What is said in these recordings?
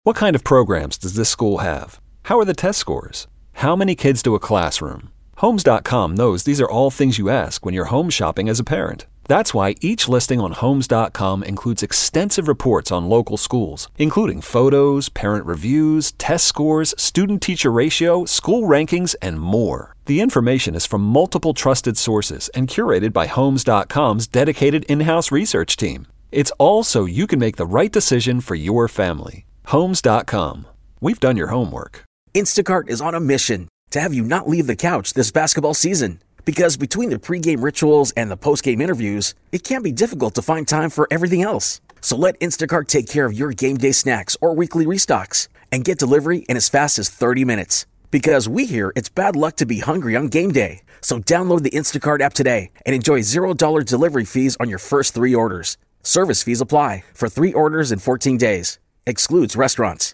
What kind of programs does this school have? How are the test scores? How many kids to a classroom? Homes.com knows these are all things you ask when you're home shopping as a parent. That's why each listing on Homes.com includes extensive reports on local schools, including photos, parent reviews, test scores, student-teacher ratio, school rankings, and more. The information is from multiple trusted sources and curated by Homes.com's dedicated in-house research team. It's all so you can make the right decision for your family. Homes.com. We've done your homework. Instacart is on a mission to have you not leave the couch this basketball season. Because between the pregame rituals and the postgame interviews, it can be difficult to find time for everything else. So let Instacart take care of your game day snacks or weekly restocks and get delivery in as fast as 30 minutes. Because we hear it's bad luck to be hungry on game day. So download the Instacart app today and enjoy $0 delivery fees on your first 3 orders. Service fees apply for 3 orders in 14 days. Excludes restaurants.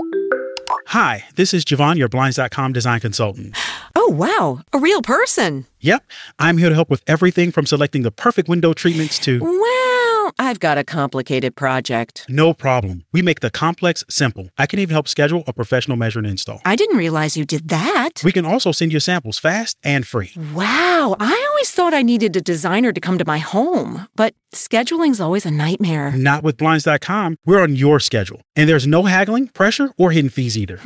Hi, this is Javon, your Blinds.com design consultant. Oh, wow. A real person. Yep. I'm here to help with everything from selecting the perfect window treatments to... Well, I've got a complicated project. No problem. We make the complex simple. I can even help schedule a professional measure and install. I didn't realize you did that. We can also send you samples fast and free. Wow. I always thought I needed a designer to come to my home, but scheduling's always a nightmare. Not with Blinds.com. We're on your schedule. And there's no haggling, pressure, or hidden fees either.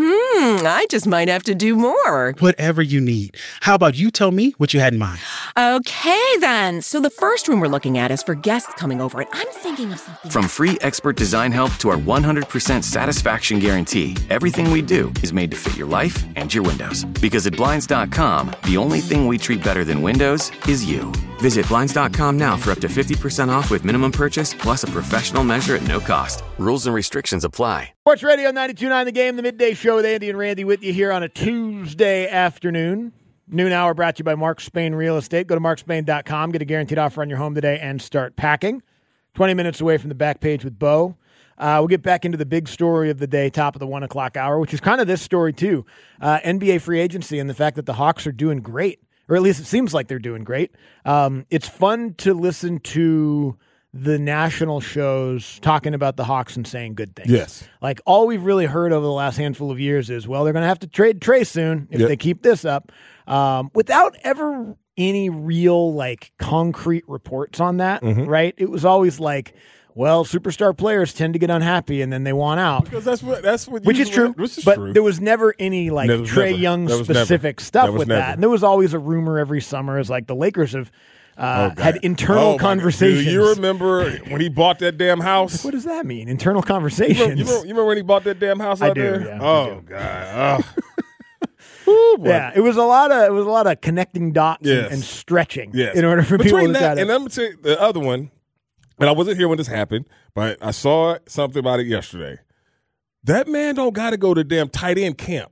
I just might have to do more. Whatever you need. How about you tell me what you had in mind? Okay, then. So the first room we're looking at is for guests coming over, and I'm thinking of something. From free expert design help to our 100% satisfaction guarantee, everything we do is made to fit your life and your windows. Because at Blinds.com, the only thing we treat better than windows is you. Visit Blinds.com now for up to 50% off with minimum purchase plus a professional measure at no cost. Rules and restrictions apply. Sports Radio 92.9 The Game, the midday show with Andy and Randy with you here on a Tuesday afternoon. Noon hour brought to you by Mark Spain Real Estate. Go to markspain.com, get a guaranteed offer on your home today, and start packing. 20 minutes away from the back page with Bo. We'll get back into the big story of the day, top of the 1 o'clock hour, which is kind of this story too. NBA free agency and the fact that the Hawks are doing great, or at least it seems like they're doing great. It's fun to listen to the national shows talking about the Hawks and saying good things. Yes. Like all we've really heard over the last handful of years is, well, they're going to have to trade Trey soon if they keep this up, without ever any real like concrete reports on that, right? It was always like, well, superstar players tend to get unhappy and then they want out. Because that's what which is true. But there was never any like Trey Young specific stuff with that. And there was always a rumor every summer is like the Lakers have had internal conversations. Do you remember when he bought that damn house? What does that mean? Internal conversations. You remember when he bought that damn house out there? Yeah, oh God. Yeah, it was a lot of connecting dots and stretching in order for people to look at it. And I'm gonna tell you the other one, and I wasn't here when this happened, but I saw something about it yesterday. That man don't got to go to damn tight end camp.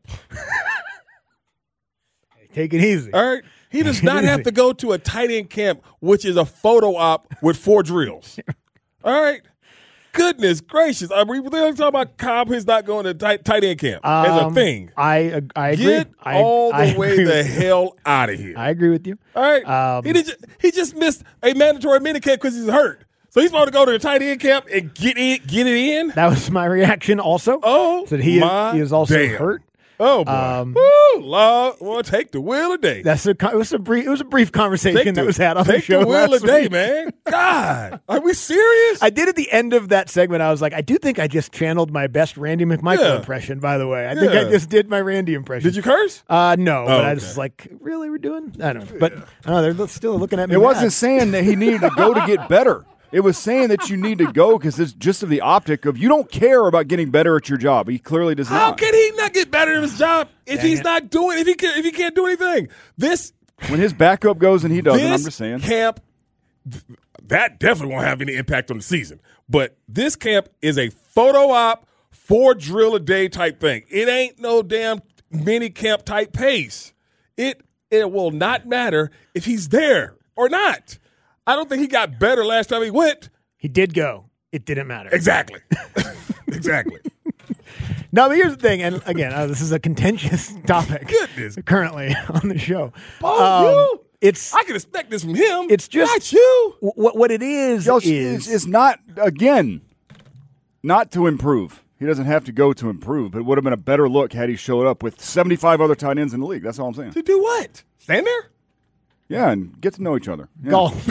Take it easy. All right. He does not have to go to a tight end camp, which is a photo op with 4 drills. All right. Goodness gracious. Are we really talking about Cobb is not going to tight end camp as a thing? I agree. Get all the way the hell out of here. I agree with you. All right. He just missed a mandatory minicamp because he's hurt. So he's supposed to go to the tight end camp and get it in? That was my reaction also. Oh, so he is also hurt. Oh boy! Woo, Lord, well, take the wheel a day. It was a brief conversation that was had on the show. Take the wheel a day, week. man. God, are we serious? I did at the end of that segment. I was like, I do think I just channeled my best Randy McMichael impression. By the way, I think I just did my Randy impression. Did you curse? No, but I was like, really, we're doing? I don't know, but they're still looking at me. It wasn't saying that he needed to go to get better. It was saying that you need to go because it's just of the optic of you don't care about getting better at your job. He clearly does not. How can he not get better at his job if he's not doing if he can't do anything? When his backup goes and he doesn't, I'm just saying. Camp that definitely won't have any impact on the season. But this camp is a photo op, 4 drill a day type thing. It ain't no damn mini camp type pace. It will not matter if he's there or not. I don't think he got better last time he went. He did go. It didn't matter. Exactly. Exactly. No, but here's the thing, and again, this is a contentious topic. Goodness. Currently on the show. Oh, I can expect this from him. It's just not you. What it is not, again, not to improve. He doesn't have to go to improve. It would have been a better look had he showed up with 75 other tight ends in the league. That's all I'm saying. To do what? Stand there? Yeah, and get to know each other. Yeah. Golf.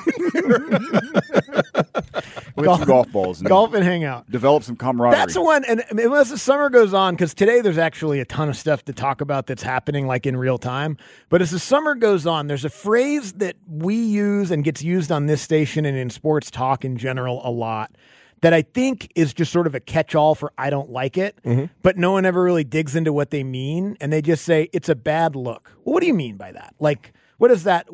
With some golf balls. And golf and hang out. Develop some camaraderie. That's the one. And as the summer goes on, because today there's actually a ton of stuff to talk about that's happening like in real time. But as the summer goes on, there's a phrase that we use and gets used on this station and in sports talk in general a lot that I think is just sort of a catch-all for I don't like it, but no one ever really digs into what they mean. And they just say, it's a bad look. Well, what do you mean by that? Like, what does that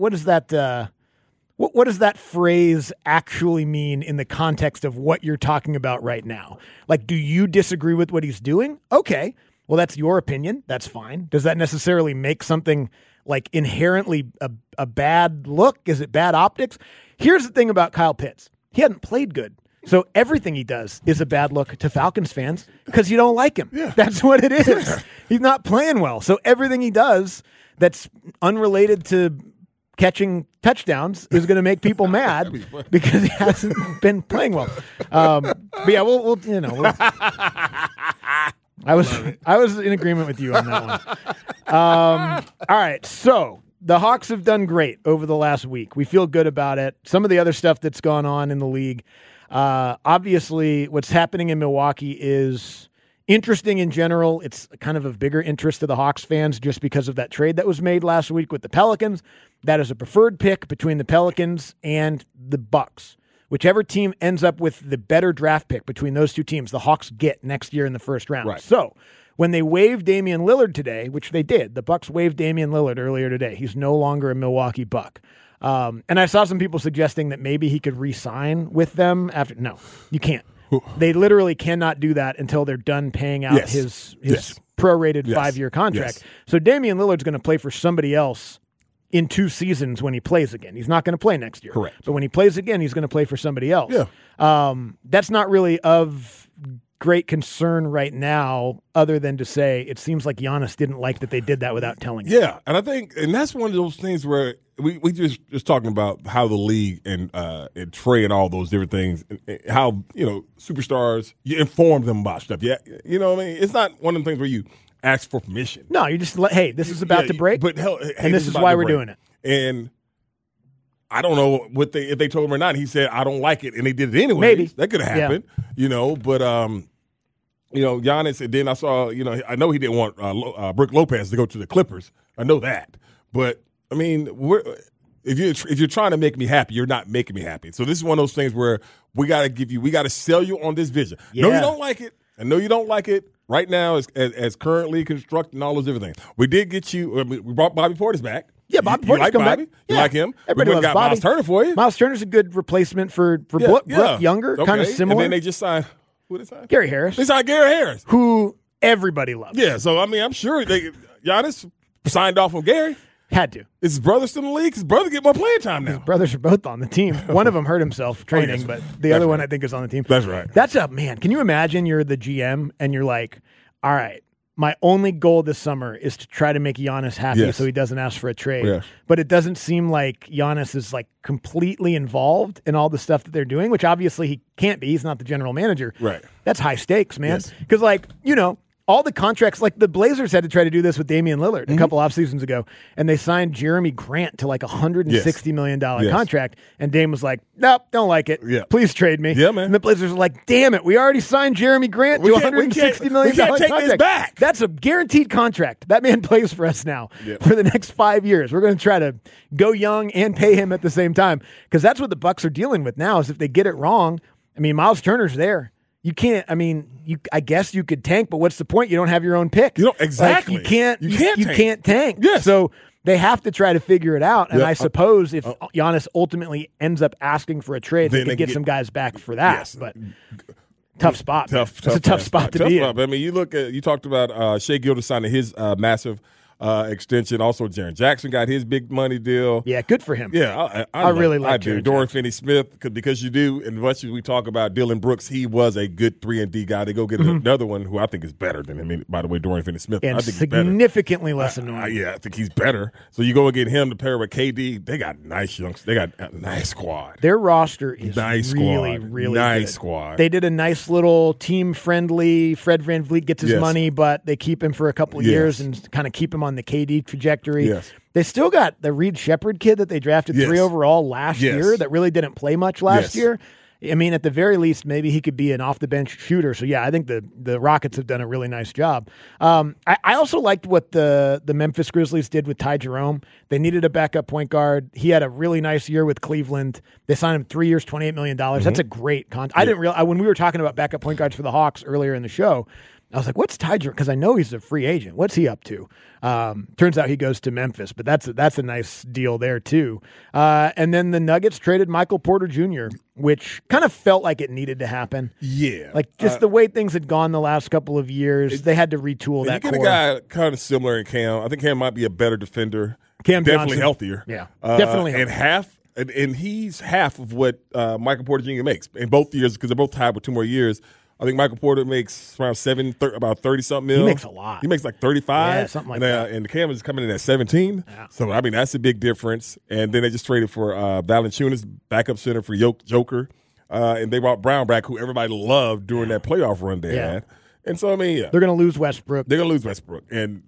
phrase actually mean in the context of what you're talking about right now? Like, do you disagree with what he's doing? Okay. Well, that's your opinion. That's fine. Does that necessarily make something like inherently a bad look? Is it bad optics? Here's the thing about Kyle Pitts. He hadn't played good. So everything he does is a bad look to Falcons fans because you don't like him. Yeah. That's what it is. Sure. He's not playing well. So everything he does that's unrelated to catching touchdowns is going to make people mad because he hasn't been playing well. But yeah, we'll I was in agreement with you on that one. All right, so the Hawks have done great over the last week. We feel good about it. Some of the other stuff that's gone on in the league, obviously, what's happening in Milwaukee is interesting in general. It's kind of bigger interest to the Hawks fans just because of that trade that was made last week with the Pelicans. That is a preferred pick between the Pelicans and the Bucks. Whichever team ends up with the better draft pick between those two teams, the Hawks get next year in the first round. Right. So when they waived Damian Lillard today, which they did, the Bucks waived Damian Lillard earlier today. He's no longer a Milwaukee Buck. And I saw some people suggesting that maybe he could re-sign with them after. No, you can't. They literally cannot do that until they're done paying out his prorated 5-year contract. Yes. So Damian Lillard's going to play for somebody else in 2 seasons when he plays again. He's not going to play next year. Correct. But when he plays again, he's going to play for somebody else. Yeah. That's not really of great concern right now, other than to say it seems like Giannis didn't like that they did that without telling him. Yeah, and I think, and that's one of those things where we just talking about how the league and Trey and all those different things, and how, superstars, you inform them about stuff. Yeah, you know what I mean? It's not one of them things where you ask for permission. No, you just hey, this is about to break, but and this is why we're doing it. And I don't know if they told him or not. He said, I don't like it, and they did it anyway. Maybe. That could have happened, but Giannis, and then I saw, I know he didn't want Brook Lopez to go to the Clippers. I know that. But, I mean, if you're trying to make me happy, you're not making me happy. So this is one of those things where we got to sell you on this vision. Yeah. No, you don't like it. I know you don't like it right now as currently constructed and all those different things. We did get you, we brought Bobby Portis back. Yeah, Bobby Portis like come Bobby? back. You Yeah. like him? Everybody loves got Bobby. Miles Turner for you. Miles Turner's a good replacement for Brook Younger, kind of similar. And then they just signed, who did they sign? Gary Harris. They signed Gary Harris. Who everybody loves. Yeah, so, I mean, I'm sure Giannis signed off on Gary. Had to. Is his brother still in the league? His brother get more playing time now. His brothers are both on the team. One of them hurt himself training, but the other one I think is on the team. That's right. That's a man. Can you imagine you're the GM and you're like, all right, my only goal this summer is to try to make Giannis happy so he doesn't ask for a trade. Yes. But it doesn't seem like Giannis is like completely involved in all the stuff that they're doing, which obviously he can't be. He's not the general manager. Right. That's high stakes, man. Yes. Because all the contracts, like the Blazers had to try to do this with Damian Lillard a couple off seasons ago, and they signed Jeremy Grant to like $160 million contract, and Dame was like, nope, don't like it. Yeah. Please trade me. Yeah, man. And the Blazers are like, damn it, we already signed Jeremy Grant to $160 million we can't take contract. this back. That's a guaranteed contract. That man plays for us now for the next 5 years. We're going to try to go young and pay him at the same time, because that's what the Bucks are dealing with now, is if they get it wrong, I mean, Miles Turner's there. You can't. I mean, I guess you could tank, but what's the point? You don't have your own pick. You don't exactly. Like, you tank. can't tank. Yes. So they have to try to figure it out. And I suppose if Giannis ultimately ends up asking for a trade, they could get some guys back for that. Yes. But tough spot. It's a tough spot to be in. I mean, you talked about Shea Gilgeous signing his massive extension. Also, Jaren Jackson got his big money deal. Yeah, good for him. Yeah, I really like I do. Jaren Dorian Jackson. Finney-Smith, because you do, and much as we talk about Dylan Brooks, he was a good 3-and-D guy. They go get another one who I think is better than him. By the way, Dorian Finney-Smith. And I think he's better. significantly less annoying. Yeah, I think he's better. So you go and get him to pair with KD. They got nice youngsters. They got a nice squad. Their roster is Nice really, squad. really Nice good. squad. They did a nice little team-friendly. Fred VanVleet gets his Yes. money, but they keep him for a couple of Yes. years and kind of keep him on the KD trajectory. Yes. They still got the Reed Shepherd kid that they drafted 3 Yes. overall last Yes. year that really didn't play much last Yes. year. I mean, at the very least, maybe he could be an off-the-bench shooter. So, yeah, I think the Rockets have done a really nice job. I also liked what the Memphis Grizzlies did with Ty Jerome. They needed a backup point guard. He had a really nice year with Cleveland. They signed him 3 years, $28 million. That's a great contract. I didn't realize when we were talking about backup point guards for the Hawks earlier in the show, I was like, what's Ty Jerome? Because I know he's a free agent. What's he up to? Turns out he goes to Memphis, but that's a nice deal there too. And then the Nuggets traded Michael Porter Jr., which kind of felt like it needed to happen. Yeah. Like just the way things had gone the last couple of years, they had to retool that you get core. a guy kind of similar in Cam. I think Cam might be a better defender. Cam definitely Johnson. healthier. Yeah, definitely And and he's half of what Michael Porter Jr. makes in both years because they're both tied with 2 more years. I think Michael Porter makes around about 30-something mil. He makes a lot. He makes like 35. Yeah, something like that. And the Cam is coming in at 17. Yeah. So, I mean, that's a big difference. And then they just traded for Valanciunas, backup center for Joker. And they brought Brown back, who everybody loved during that playoff run they had. And so, I mean, yeah. They're going to lose Westbrook. They're going to lose Westbrook. And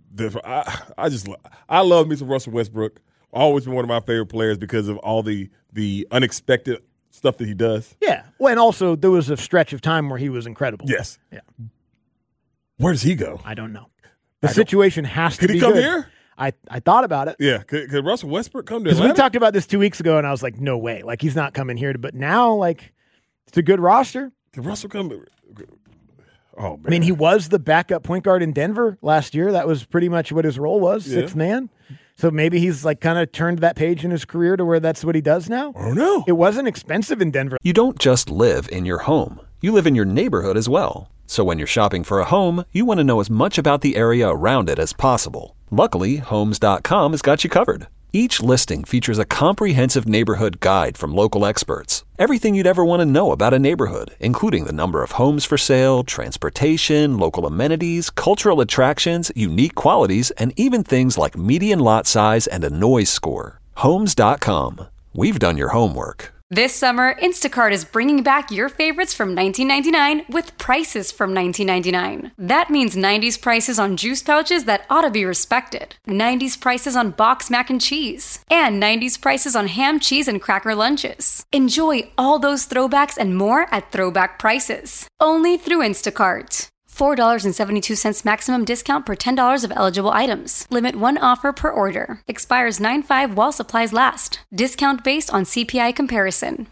I love me some Russell Westbrook. Always been one of my favorite players because of all the unexpected stuff that he does. Yeah. Well, and also there was a stretch of time where he was incredible. Yes. Yeah. Where does he go? I don't know. The situation has to Could be he come good. here? I thought about it. Yeah. Could Russell Westbrook come to Because we Atlanta? talked about this 2 weeks ago, and I was like, no way. Like, he's not coming here. But now, like, it's a good roster. Could Russell come? Oh, man. I mean, he was the backup point guard in Denver last year. That was pretty much what his role was, sixth man. So maybe he's like kind of turned that page in his career to where that's what he does now. I don't know. It wasn't expensive in Denver. You don't just live in your home, you live in your neighborhood as well. So when you're shopping for a home, you want to know as much about the area around it as possible. Luckily, Homes.com has got you covered. Each listing features a comprehensive neighborhood guide from local experts. Everything you'd ever want to know about a neighborhood, including the number of homes for sale, transportation, local amenities, cultural attractions, unique qualities, and even things like median lot size and a noise score. Homes.com. We've done your homework. This summer, Instacart is bringing back your favorites from 1999 with prices from 1999. That means 90s prices on juice pouches that ought to be respected, 90s prices on box mac and cheese, and 90s prices on ham, cheese, and cracker lunches. Enjoy all those throwbacks and more at throwback prices. Only through Instacart. $4.72 maximum discount per $10 of eligible items. Limit 1 offer per order. Expires 9/5 while supplies last. Discount based on CPI comparison.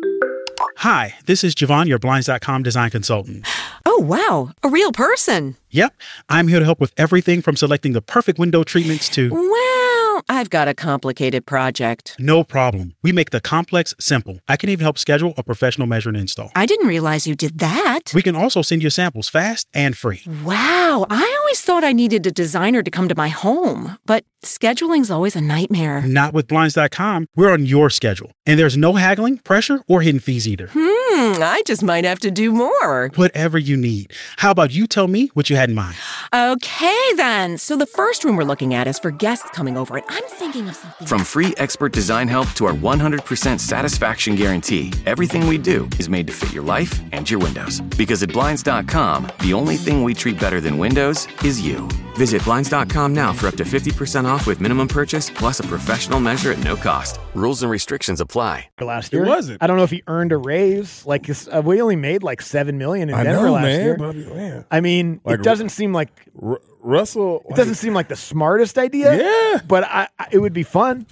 Hi, this is Javon, your Blinds.com design consultant. Oh, wow. A real person. Yep, I'm here to help with everything from selecting the perfect window treatments to... Well, I've got a complicated project. No problem. We make the complex simple. I can even help schedule a professional measure and install. I didn't realize you did that. We can also send you samples fast and free. Wow. I always thought I needed a designer to come to my home, but scheduling's always a nightmare. Not with Blinds.com. We're on your schedule. And there's no haggling, pressure, or hidden fees either. I just might have to do more. Whatever you need. How about you tell me what you had in mind? Okay, then. So the first room we're looking at is for guests coming over, and I'm thinking of something. From free expert design help to our 100% satisfaction guarantee, everything we do is made to fit your life and your windows. Because at Blinds.com, the only thing we treat better than windows is you. Visit Blinds.com now for up to 50% off with minimum purchase plus a professional measure at no cost. Rules and restrictions apply. Last year, wasn't. I don't know if he earned a raise. Like we only made like $7 million in Denver last year. But, man. I mean, Like, it doesn't seem like Russell. it doesn't seem like the smartest idea. Yeah. but it would be fun.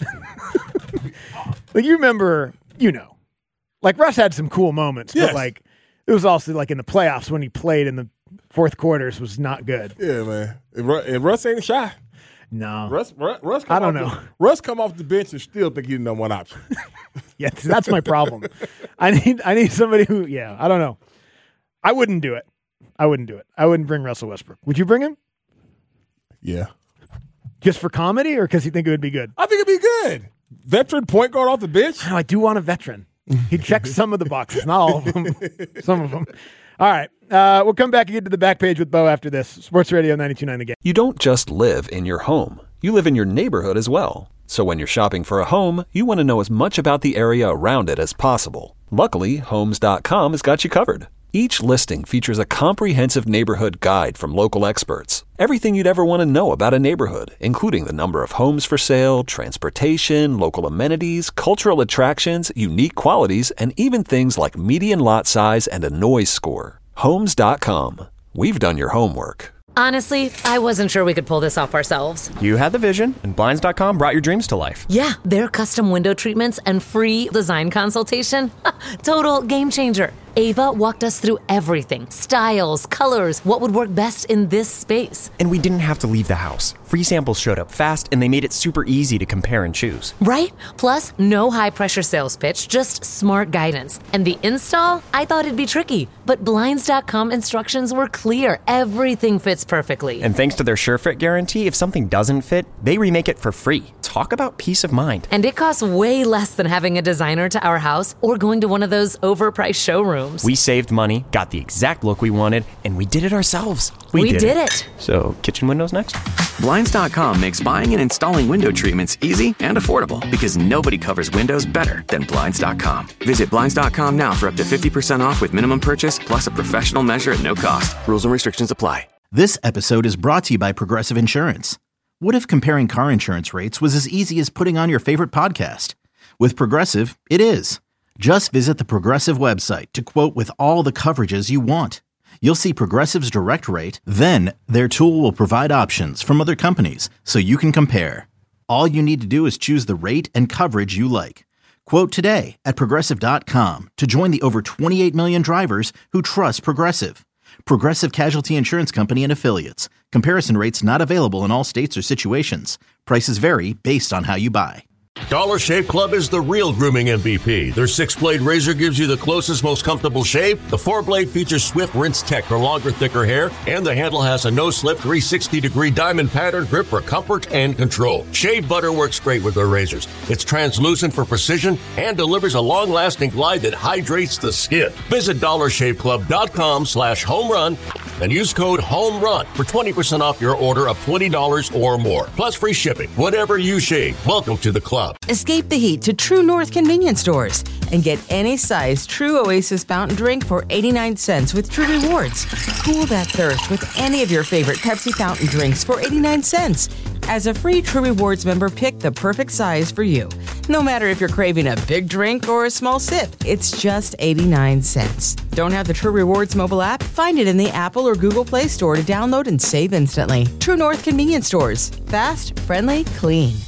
Like you remember, like Russ had some cool moments, Yes. but like it was also like in the playoffs when he played in the fourth quarters was not good. Yeah, man. And Russ ain't shy. No, Russ come I don't off know. Russ come off the bench and still think he's number one option. yeah, that's my problem. I need somebody who, I don't know. I wouldn't do it. I wouldn't bring Russell Westbrook. Would you bring him? Yeah. Just for comedy, or because you think it would be good? I think it'd be good. Veteran point guard off the bench. I do want a veteran. He checks some of the boxes, not all of them. Some of them. All right. We'll come back and get to the back page with Bo after this. Sports Radio 92.9 The Game. You don't just live in your home. You live in your neighborhood as well. So when you're shopping for a home, you want to know as much about the area around it as possible. Luckily, Homes.com has got you covered. Each listing features a comprehensive neighborhood guide from local experts. Everything you'd ever want to know about a neighborhood, including the number of homes for sale, transportation, local amenities, cultural attractions, unique qualities, and even things like median lot size and a noise score. Homes.com. We've done your homework. Honestly, I wasn't sure we could pull this off ourselves. You had the vision, and Blinds.com brought your dreams to life. Yeah, their custom window treatments and free design consultation. Total game changer. Ava walked us through everything. Styles, colors, what would work best in this space. And we didn't have to leave the house. Free samples showed up fast, and they made it super easy to compare and choose. Right? Plus, no high-pressure sales pitch, just smart guidance. And the install? I thought it'd be tricky, but Blinds.com instructions were clear. Everything fits perfectly. And thanks to their SureFit guarantee, if something doesn't fit, they remake it for free. Talk about peace of mind. And it costs way less than having a designer to our house or going to one of those overpriced showrooms. We saved money, got the exact look we wanted, and we did it ourselves. We did it. So, kitchen windows next? Blinds.com makes buying and installing window treatments easy and affordable because nobody covers windows better than Blinds.com. Visit Blinds.com now for up to 50% off with minimum purchase plus a professional measure at no cost. Rules and restrictions apply. This episode is brought to you by Progressive Insurance. What if comparing car insurance rates was as easy as putting on your favorite podcast? With Progressive, it is. Just visit the Progressive website to quote with all the coverages you want. You'll see Progressive's direct rate, then their tool will provide options from other companies so you can compare. All you need to do is choose the rate and coverage you like. Quote today at Progressive.com to join the over 28 million drivers who trust Progressive. Progressive Casualty Insurance Company and Affiliates. Comparison rates not available in all states or situations. Prices vary based on how you buy. Dollar Shave Club is the real grooming MVP. Their 6-blade razor gives you the closest, most comfortable shave. The 4-blade features swift rinse tech for longer, thicker hair. And the handle has a no-slip 360-degree diamond pattern grip for comfort and control. Shave butter works great with their razors. It's translucent for precision and delivers a long-lasting glide that hydrates the skin. Visit DollarShaveClub.com/homerun and use code HOMERUN for 20% off your order of $20 or more. Plus free shipping. Whatever you shave, welcome to the club. Escape the heat to True North convenience stores and get any size True Oasis fountain drink for 89 cents with True Rewards. Cool that thirst with any of your favorite Pepsi fountain drinks for 89 cents. As a free True Rewards member, pick the perfect size for you. No matter if you're craving a big drink or a small sip, it's just 89 cents. Don't have the True Rewards mobile app? Find it in the Apple or Google Play Store to download and save instantly. True North convenience stores. Fast, friendly, clean.